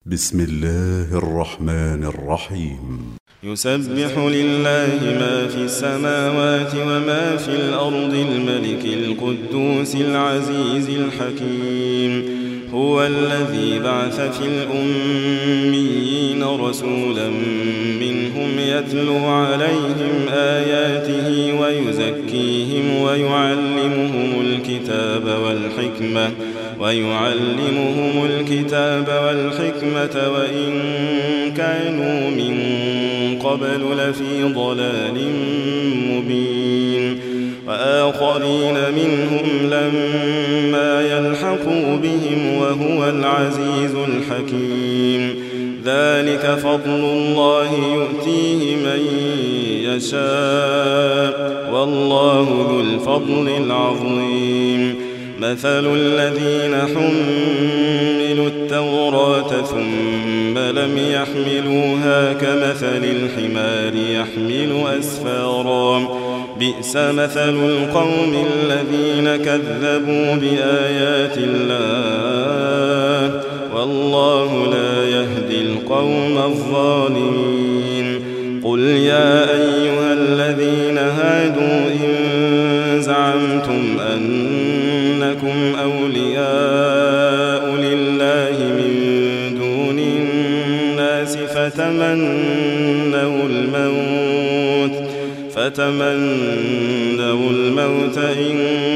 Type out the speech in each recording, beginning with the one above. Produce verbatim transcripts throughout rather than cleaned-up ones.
بسم الله الرحمن الرحيم. يسبح لله ما في السماوات وما في الأرض الملك القدوس العزيز الحكيم. هو الذي بعث في الأميين رسولا منهم يتلو عليهم آياته ويزكيهم ويعلمهم الكتاب والحكمة ويعلمهم الكتاب والحكمة وإن كانوا من قبل لفي ضلال مبين. وآخرين منهم لما يلحقوا بهم وهو العزيز الحكيم. ذلك فضل الله يؤتيه من يشاء والله ذو الفضل العظيم. مثل الذين حملوا التوراة ثم لم يحملوها كمثل الحمار يحمل أسفارا بئس مثل القوم الذين كذبوا بآيات الله والله لا يهدي القوم الظالمين. قل يا أيها الذين هادوا إن زعمتم أنكم أولياء لله من دون الناس فتمنوا الموت فتمنوا الموت إن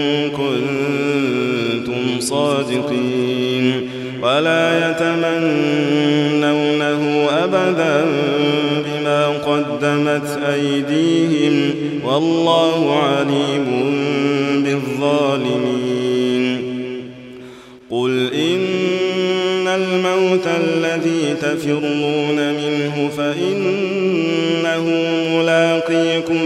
كنتم صادقين ولا يتمنونه أبدا بما قدمت أيديهم والله عليم بالظالمين. قل إن الموت الذي تفرون منه فإنه ملاقيكم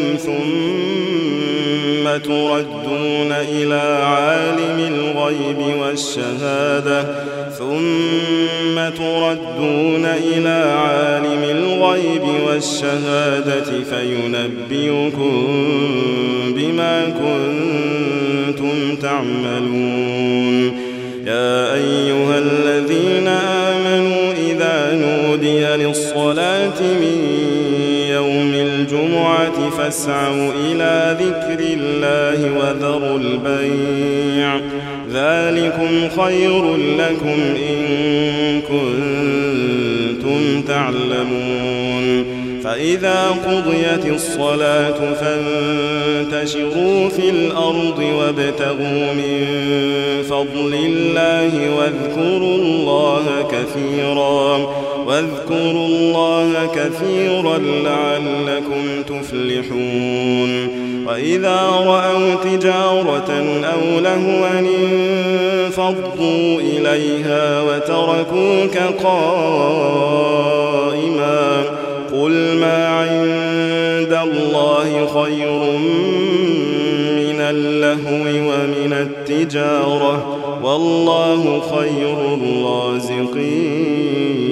ثم تردون إلى عالم الغيب والشهادة ثم تردون إلى عالم الغيب والشهادة فينبئكم بما كنتم تعملون. يا أيها الذين آمنوا إذا نودي للصلاة من يوم الجمعة فاسعوا إلى ذكر الله وذروا البيع ذلكم خير لكم إن كنتم تعلمون. فإذا قضيت الصلاة فانتشروا في الأرض وابتغوا من فضل الله واذكروا الله كثيرا واذكروا الله كثيرا لعلكم تفلحون. وإذا رأوا تجارة أو لهوا انفضوا إليها وتركوك قائما قل ما عند الله خير من اللهو ومن التجارة والله خير الرازقين.